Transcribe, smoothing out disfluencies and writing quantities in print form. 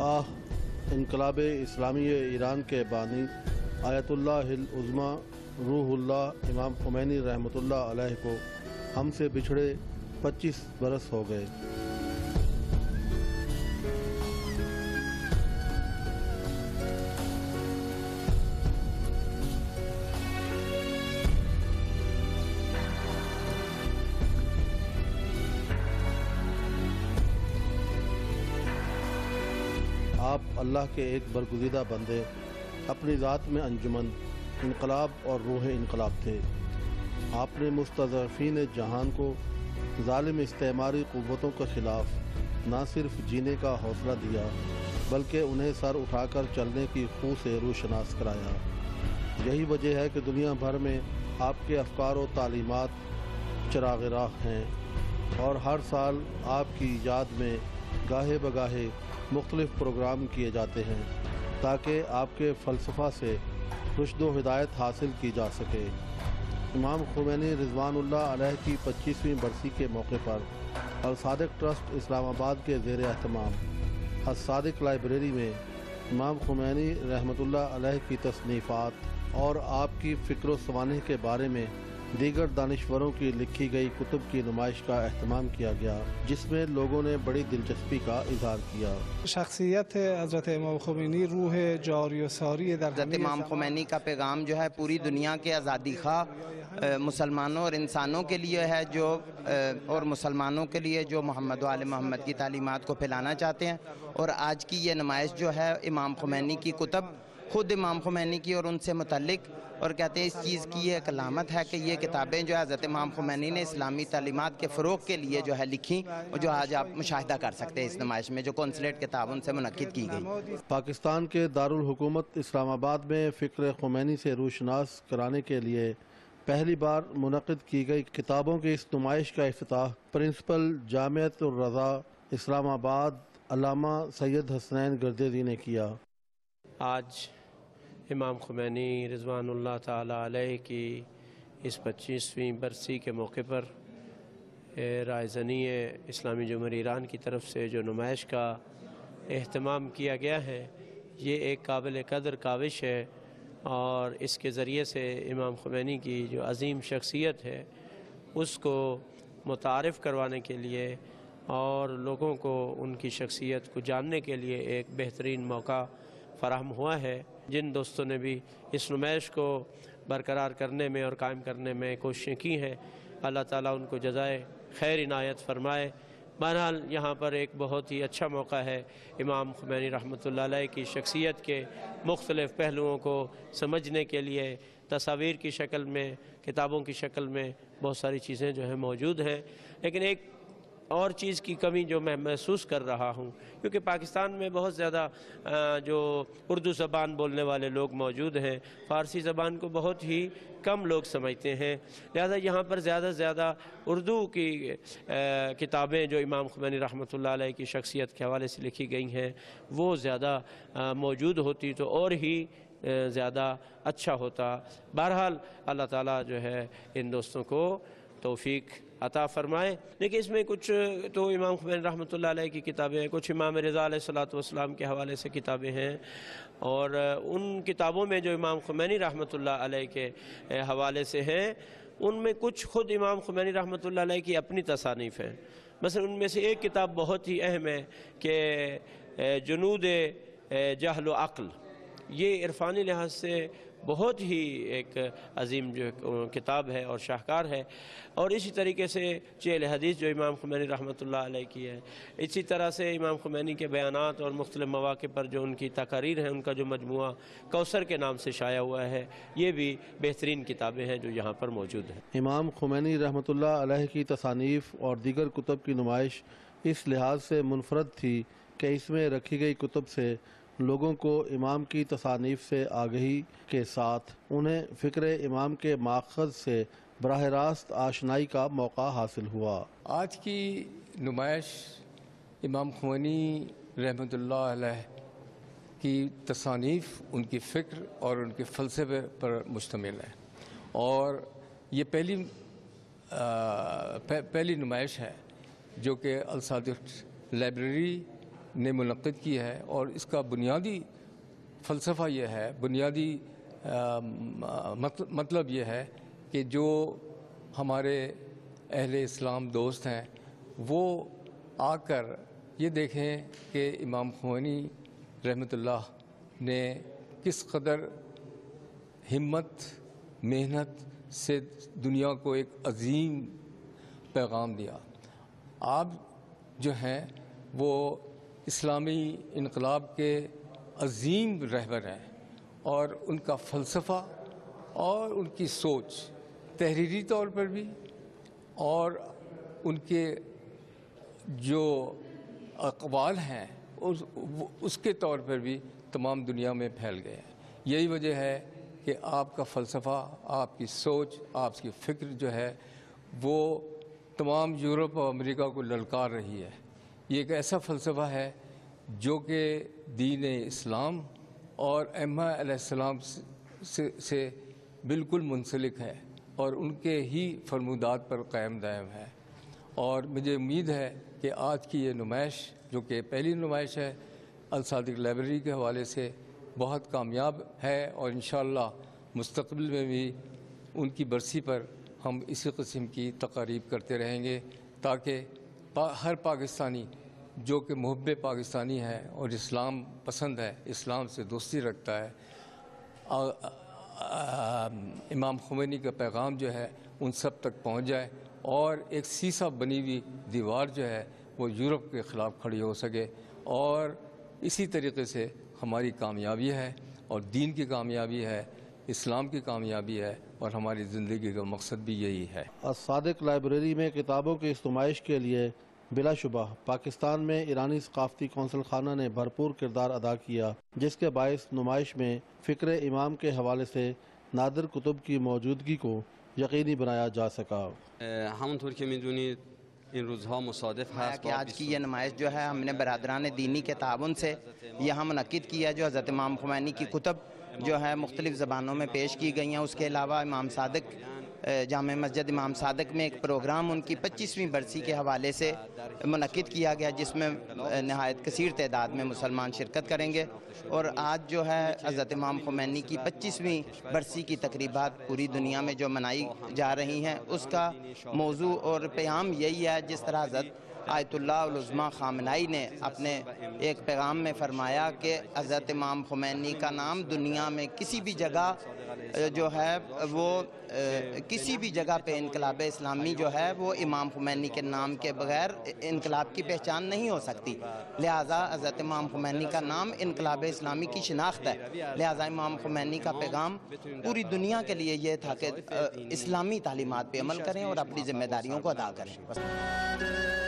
انقلاب اسلامی ایران کے بانی آیت اللہ العظمی روح اللہ امام خمینی رحمۃ اللہ علیہ کو ہم سے بچھڑے 25 برس ہو گئے۔ آپ اللہ کے ایک برگزیدہ بندے، اپنی ذات میں انجمن، انقلاب اور روح انقلاب تھے۔ آپ نے مستضعفین جہان کو ظالم استعماری قوتوں کے خلاف نہ صرف جینے کا حوصلہ دیا بلکہ انہیں سر اٹھا کر چلنے کی خو سے روشناس کرایا۔ یہی وجہ ہے کہ دنیا بھر میں آپ کے افکار و تعلیمات چراغ راہ ہیں، اور ہر سال آپ کی یاد میں گاہے بگاہے مختلف پروگرام کیے جاتے ہیں تاکہ آپ کے فلسفہ سے رشد و ہدایت حاصل کی جا سکے۔ امام خمینی رضوان اللہ علیہ کی 25ویں برسی کے موقع پر الصادق ٹرسٹ اسلام آباد کے زیر اہتمام الصادق لائبریری میں امام خمینی رحمۃ اللہ علیہ کی تصنیفات اور آپ کی فکر و سوانح کے بارے میں دیگر دانشوروں کی لکھی گئی کتب کی نمائش کا اہتمام کیا گیا، جس میں لوگوں نے بڑی دلچسپی کا اظہار کیا۔ شخصیت حضرت امام خمینی روح جاری و ساری در حضرت امام خمینی کا پیغام جو ہے پوری دنیا کے آزادی خواہ مسلمانوں اور انسانوں کے لیے ہے، اور مسلمانوں کے لیے جو محمد و آل محمد کی تعلیمات کو پھیلانا چاہتے ہیں۔ اور آج کی یہ نمائش جو ہے امام خمینی کی کتب، خود امام خمینی کی اور ان سے متعلق، اور کہتے ہیں اس چیز کی یہ ایک علامت ہے کہ یہ کتابیں جو ہے حضرت امام خمینی نے اسلامی تعلیمات کے فروغ کے لیے جو ہے لکھی، اور جو آج آپ مشاہدہ کر سکتے ہیں اس نمائش میں جو کنسلیٹ کتاب ان سے منعقد کی گئی۔ پاکستان کے دارالحکومت اسلام آباد میں فکر خمینی سے روشناس کرانے کے لیے پہلی بار منعقد کی گئی کتابوں کی اس نمائش کا افتتاح پرنسپل جامعۃ الرضا اسلام آباد علامہ سید حسنین گردیزی نے کیا۔ آج امام خمینی رضوان اللہ تعالی علیہ کی اس 25ویں برسی کے موقع پر رائزنی اسلامی جمہوریہ ایران کی طرف سے جو نمائش کا اہتمام کیا گیا ہے، یہ ایک قابل قدر کاوش ہے، اور اس کے ذریعے سے امام خمینی کی جو عظیم شخصیت ہے اس کو متعارف کروانے کے لیے اور لوگوں کو ان کی شخصیت کو جاننے کے لیے ایک بہترین موقع فراہم ہوا ہے۔ جن دوستوں نے بھی اس نمائش کو برقرار کرنے میں اور قائم کرنے میں کوششیں کی ہیں، اللہ تعالیٰ ان کو جزائے خیر عنایت فرمائے۔ بہرحال یہاں پر ایک بہت ہی اچھا موقع ہے امام خمینی رحمۃ اللہ علیہ کی شخصیت کے مختلف پہلوؤں کو سمجھنے کے لیے۔ تصاویر کی شکل میں، کتابوں کی شکل میں بہت ساری چیزیں جو ہیں موجود ہیں، لیکن ایک اور چیز کی کمی جو میں محسوس کر رہا ہوں، کیونکہ پاکستان میں بہت زیادہ جو اردو زبان بولنے والے لوگ موجود ہیں، فارسی زبان کو بہت ہی کم لوگ سمجھتے ہیں، لہذا یہاں پر زیادہ سے زیادہ اردو کی کتابیں جو امام خمینی رحمۃ اللہ علیہ کی شخصیت کے حوالے سے لکھی گئی ہیں وہ زیادہ موجود ہوتی تو اور ہی زیادہ اچھا ہوتا۔ بہرحال اللہ تعالیٰ جو ہے ان دوستوں کو توفیق عطا فرمائے۔ لیکن اس میں کچھ تو امام خمینی رحمۃ اللہ علیہ کی کتابیں ہیں، کچھ امام رضا علیہ السلام کے حوالے سے کتابیں ہیں، اور ان کتابوں میں جو امام خمینی رحمۃ اللہ علیہ کے حوالے سے ہیں ان میں کچھ خود امام خمینی رحمۃ اللہ علیہ کی اپنی تصانیف ہیں۔ مثلا ان میں سے ایک کتاب بہت ہی اہم ہے کہ جنود جہل و عقل، یہ عرفانی لحاظ سے بہت ہی ایک عظیم جو کتاب ہے اور شاہکار ہے، اور اسی طریقے سے چہل حدیث جو امام خمینی رحمۃ اللہ علیہ کی ہے، اسی طرح سے امام خمینی کے بیانات اور مختلف مواقع پر جو ان کی تقاریر ہیں ان کا جو مجموعہ کوثر کے نام سے شائع ہوا ہے، یہ بھی بہترین کتابیں ہیں جو یہاں پر موجود ہیں۔ امام خمینی رحمۃ اللہ علیہ کی تصانیف اور دیگر کتب کی نمائش اس لحاظ سے منفرد تھی کہ اس میں رکھی گئی کتب سے لوگوں کو امام کی تصانیف سے آگہی کے ساتھ انہیں فکر امام کے ماخذ سے براہ راست آشنائی کا موقع حاصل ہوا۔ آج کی نمائش امام خمینی رحمۃ اللہ علیہ کی تصانیف، ان کی فکر اور ان کے فلسفے پر مشتمل ہے، اور یہ پہلی نمائش ہے جو کہ الصادق لائبریری نے منعقد کی ہے، اور اس کا بنیادی فلسفہ یہ ہے، بنیادی مطلب یہ ہے کہ جو ہمارے اہل اسلام دوست ہیں وہ آ کر یہ دیکھیں کہ امام خمینی رحمۃ اللہ نے کس قدر ہمت، محنت سے دنیا کو ایک عظیم پیغام دیا۔ آپ جو ہیں وہ اسلامی انقلاب کے عظیم رہبر ہیں، اور ان کا فلسفہ اور ان کی سوچ تحریری طور پر بھی، اور ان کے جو اقوال ہیں اس کے طور پر بھی تمام دنیا میں پھیل گئے ہیں۔ یہی وجہ ہے کہ آپ کا فلسفہ، آپ کی سوچ، آپ کی فکر جو ہے وہ تمام یورپ اور امریکہ کو للکار رہی ہے۔ یہ ایک ایسا فلسفہ ہے جو کہ دین اسلام اور ائمہ علیہ السلام سے بالکل منسلک ہے، اور ان کے ہی فرمودات پر قائم دائم ہے۔ اور مجھے امید ہے کہ آج کی یہ نمائش، جو کہ پہلی نمائش ہے الصادق لائبریری کے حوالے سے، بہت کامیاب ہے، اور انشاءاللہ مستقبل میں بھی ان کی برسی پر ہم اسی قسم کی تقاریب کرتے رہیں گے، تاکہ ہر پاکستانی جو کہ محب پاکستانی ہے اور اسلام پسند ہے، اسلام سے دوستی رکھتا ہے، امام خمینی کا پیغام جو ہے ان سب تک پہنچ جائے، اور ایک سیسا بنی ہوئی دیوار جو ہے وہ یورپ کے خلاف کھڑی ہو سکے۔ اور اسی طریقے سے ہماری کامیابی ہے، اور دین کی کامیابی ہے، اسلام کی کامیابی ہے، اور ہماری زندگی کا مقصد بھی یہی ہے۔ الصادق لائبریری میں کتابوں کی اس نمائش کے لیے بلا شبہ پاکستان میں ایرانی ثقافتی کونسل خانہ نے بھرپور کردار ادا کیا، جس کے باعث نمائش میں فکر امام کے حوالے سے نادر کتب کی موجودگی کو یقینی بنایا جا سکا۔ همونطور که میدونید این روزها مصادف هست کہ آج کی یہ نمائش جو ہے ہم نے برادران دینی کے تعاون سے یہاں منعقد کیا، جو حضرت امام خمینی کی کتب جو ہے مختلف زبانوں میں پیش کی گئی ہیں۔ اس کے علاوہ امام صادق جامع مسجد امام صادق میں ایک پروگرام ان کی 25ویں برسی کے حوالے سے منعقد کیا گیا، جس میں نہایت کثیر تعداد میں مسلمان شرکت کریں گے۔ اور آج جو ہے حضرت امام خمینی کی 25ویں برسی کی تقریبات پوری دنیا میں جو منائی جا رہی ہیں، اس کا موضوع اور پیام یہی ہے، جس طرح حضرت آیت اللہ العظمیٰ خامنائی نے اپنے ایک پیغام میں فرمایا کہ حضرت امام خمینی کا نام دنیا میں کسی بھی جگہ جو ہے وہ کسی بھی جگہ پہ انقلاب اسلامی جو ہے وہ امام خمینی کے نام کے بغیر انقلاب کی پہچان نہیں ہو سکتی، لہٰذا حضرت امام خمینی کا نام انقلاب اسلامی کی شناخت ہے۔ لہٰذا امام خمینی کا پیغام پوری دنیا کے لیے یہ تھا کہ اسلامی تعلیمات پہ عمل کریں اور اپنی ذمہ داریوں کو ادا کریں۔